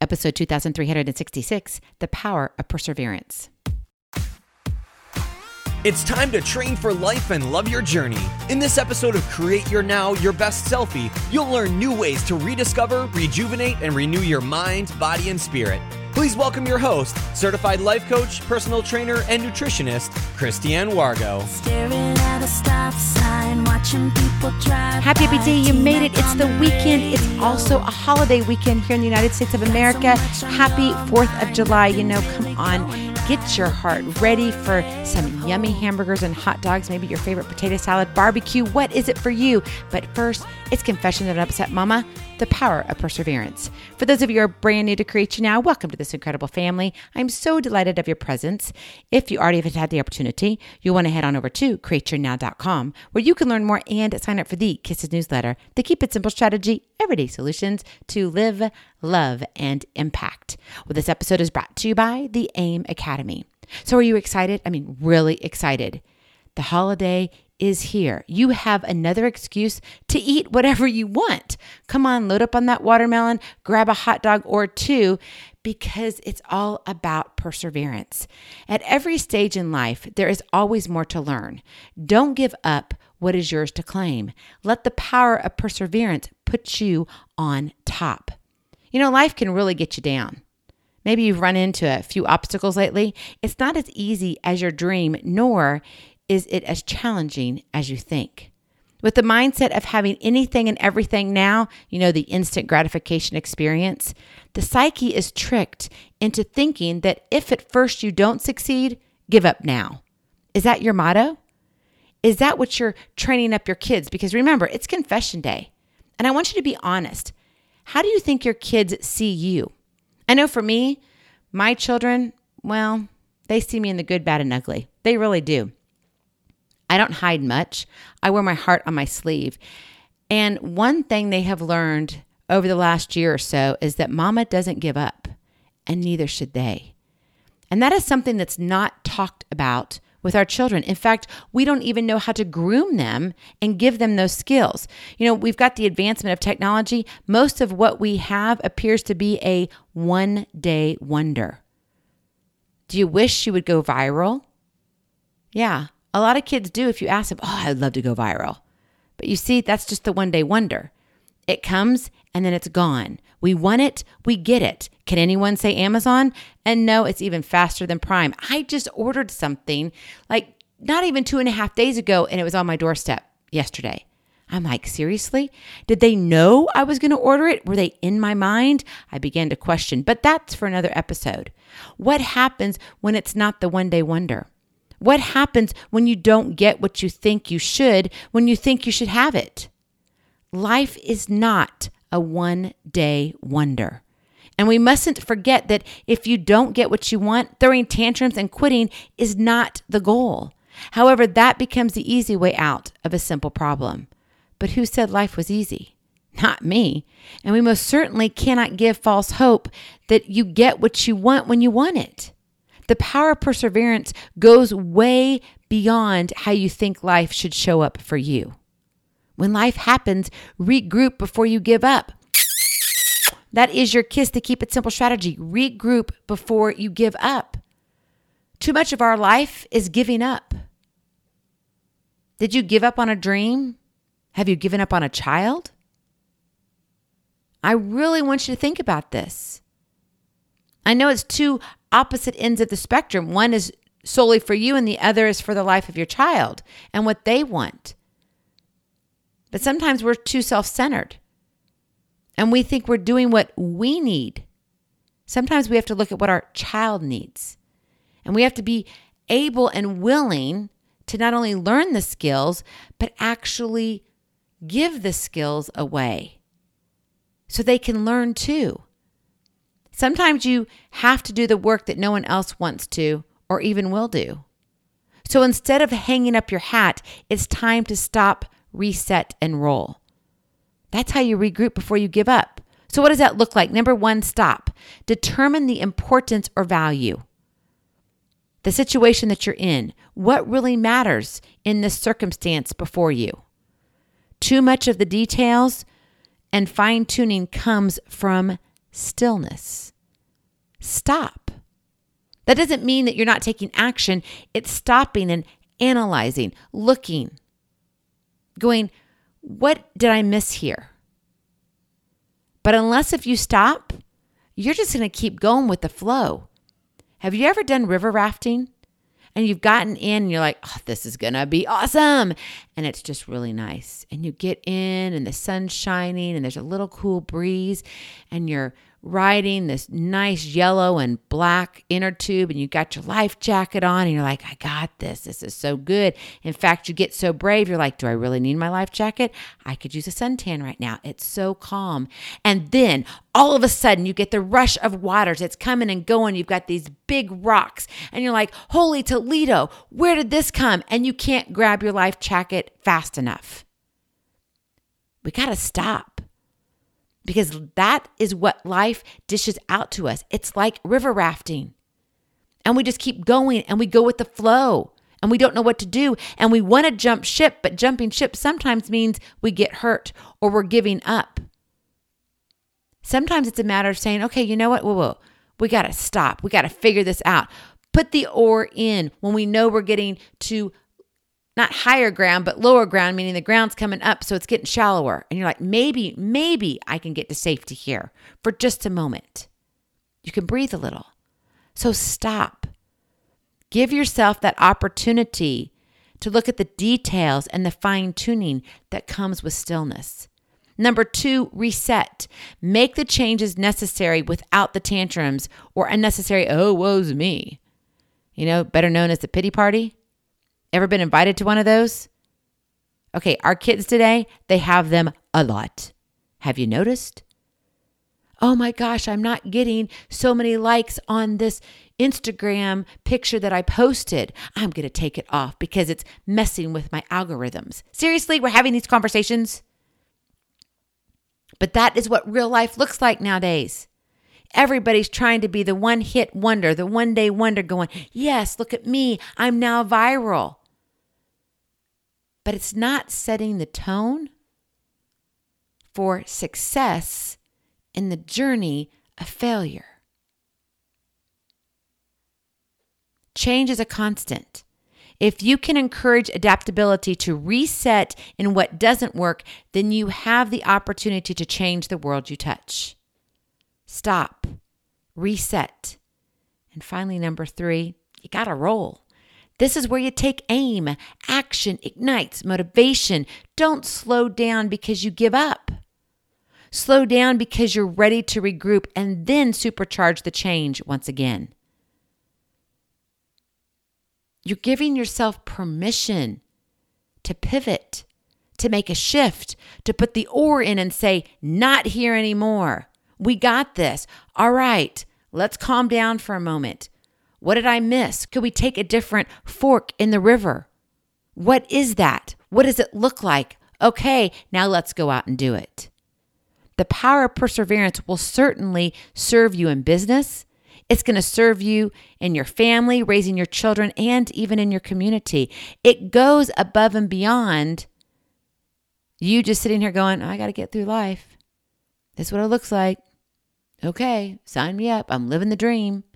episode 2366, The Power of Perseverance. It's time to train for life and love your journey. In this episode of Create Your Now, Your Best Selfie, you'll learn new ways to rediscover, rejuvenate, and renew your mind, body, and spirit. Please welcome your host, certified life coach, personal trainer, and nutritionist, Christiane Wargo. Staring at a stop sign, watching people drive. Happy day, you made it. It's the weekend. It's also a holiday weekend here in the United States of America. Happy 4th of July. Come on. Get your heart ready for some yummy hamburgers and hot dogs, maybe your favorite potato salad, barbecue. What is it for you? But first, it's Confession of an Upset Mama, the power of perseverance. For those of you who are brand new to Create Your Now, welcome to this incredible family. I'm so delighted of your presence. If you already have had the opportunity, you'll want to head on over to createyournow.com, where you can learn more and sign up for the Kisses newsletter, the Keep It Simple strategy, everyday solutions to live, love, and impact. Well, this episode is brought to you by the AIM Academy. So are you excited? Really excited. The holiday is here. You have another excuse to eat whatever you want. Come on, load up on that watermelon, grab a hot dog or two, because it's all about perseverance. At every stage in life, there is always more to learn. Don't give up what is yours to claim. Let the power of perseverance put you on top. Life can really get you down. Maybe you've run into a few obstacles lately. It's not as easy as your dream, nor is it as challenging as you think. With the mindset of having anything and everything now, the instant gratification experience, the psyche is tricked into thinking that if at first you don't succeed, give up now. Is that your motto? Is that what you're training up your kids? Because remember, it's confession day. And I want you to be honest. How do you think your kids see you? I know for me, my children, they see me in the good, bad, and ugly. They really do. I don't hide much. I wear my heart on my sleeve. And one thing they have learned over the last year or so is that mama doesn't give up, and neither should they. And that is something that's not talked about with our children. In fact, we don't even know how to groom them and give them those skills. We've got the advancement of technology. Most of what we have appears to be a one-day wonder. Do you wish you would go viral? Yeah, a lot of kids do if you ask them, I'd love to go viral. But you see, that's just the one-day wonder. It comes and then it's gone. We want it, we get it. Can anyone say Amazon? And no, it's even faster than Prime. I just ordered something not even 2.5 days ago, and it was on my doorstep yesterday. I'm like, seriously? Did they know I was going to order it? Were they in my mind? I began to question, but that's for another episode. What happens when it's not the one-day wonder? What happens when you don't get what you think you should, when you think you should have it? Life is not a one-day wonder. And we mustn't forget that if you don't get what you want, throwing tantrums and quitting is not the goal. However, that becomes the easy way out of a simple problem. But who said life was easy? Not me. And we most certainly cannot give false hope that you get what you want when you want it. The power of perseverance goes way beyond how you think life should show up for you. When life happens, regroup before you give up. That is your kiss to keep it simple strategy. Regroup before you give up. Too much of our life is giving up. Did you give up on a dream? Have you given up on a child? I really want you to think about this. I know it's two opposite ends of the spectrum. One is solely for you and the other is for the life of your child and what they want. But sometimes we're too self-centered and we think we're doing what we need. Sometimes we have to look at what our child needs, and we have to be able and willing to not only learn the skills, but actually give the skills away so they can learn too. Sometimes you have to do the work that no one else wants to or even will do. So instead of hanging up your hat, it's time to stop, reset, and roll. That's how you regroup before you give up. So what does that look like? Number one, stop. Determine the importance or value. The situation that you're in. What really matters in this circumstance before you? Too much of the details and fine-tuning comes from stillness. stop. That doesn't mean that you're not taking action. It's stopping and analyzing, looking, going, what did I miss here? But unless if you stop, you're just going to keep going with the flow. Have you ever done river rafting? And you've gotten in and you're like, oh, this is going to be awesome. And it's just really nice. And you get in and the sun's shining and there's a little cool breeze and you're riding this nice yellow and black inner tube and you got your life jacket on and you're like, I got this. This is so good. In fact, you get so brave. You're like, do I really need my life jacket? I could use a suntan right now. It's so calm. And then all of a sudden you get the rush of waters. It's coming and going. You've got these big rocks and you're like, holy Toledo, where did this come? And you can't grab your life jacket fast enough. We got to stop. Because that is what life dishes out to us. It's like river rafting. And we just keep going and we go with the flow and we don't know what to do. And we want to jump ship, but jumping ship sometimes means we get hurt or we're giving up. Sometimes it's a matter of saying, okay, you know what? Whoa. We got to stop. We got to figure this out. Put the oar in when we know we're getting to not higher ground, but lower ground, meaning the ground's coming up, so it's getting shallower. And you're like, maybe I can get to safety here for just a moment. You can breathe a little. So stop. Give yourself that opportunity to look at the details and the fine-tuning that comes with stillness. Number 2, reset. Make the changes necessary without the tantrums or unnecessary, oh, woe's me. You know, better known as the pity party. Ever been invited to one of those? Okay, our kids today, they have them a lot. Have you noticed? Oh my gosh, I'm not getting so many likes on this Instagram picture that I posted. I'm going to take it off because it's messing with my algorithms. Seriously, we're having these conversations? But that is what real life looks like nowadays. Everybody's trying to be the one-hit wonder, the one-day wonder going, yes, look at me, I'm now viral. But it's not setting the tone for success in the journey of failure. Change is a constant. If you can encourage adaptability to reset in what doesn't work, then you have the opportunity to change the world you touch. Stop, reset. And finally, number 3, you got to roll. This is where you take aim. Action ignites motivation. Don't slow down because you give up. Slow down because you're ready to regroup and then supercharge the change once again. You're giving yourself permission to pivot, to make a shift, to put the oar in and say, not here anymore. We got this. All right, let's calm down for a moment. What did I miss? Could we take a different fork in the river? What is that? What does it look like? Okay, now let's go out and do it. The power of perseverance will certainly serve you in business. It's going to serve you in your family, raising your children, and even in your community. It goes above and beyond you just sitting here going, I got to get through life. This is what it looks like. Okay, sign me up. I'm living the dream.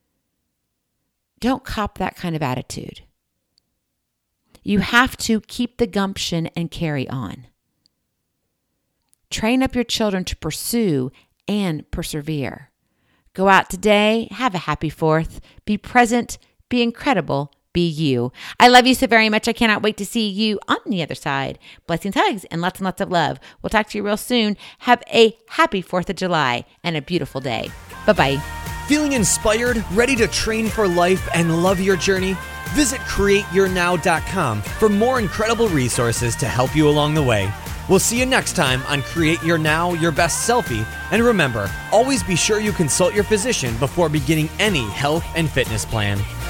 Don't cop that kind of attitude. You have to keep the gumption and carry on. Train up your children to pursue and persevere. Go out today, have a happy 4th, be present, be incredible, be you. I love you so very much. I cannot wait to see you on the other side. Blessings, hugs, and lots of love. We'll talk to you real soon. Have a happy 4th of July and a beautiful day. Bye-bye. Feeling inspired, ready to train for life and love your journey? Visit CreateYourNow.com for more incredible resources to help you along the way. We'll see you next time on Create Your Now, Your Best Selfie. And remember, always be sure you consult your physician before beginning any health and fitness plan.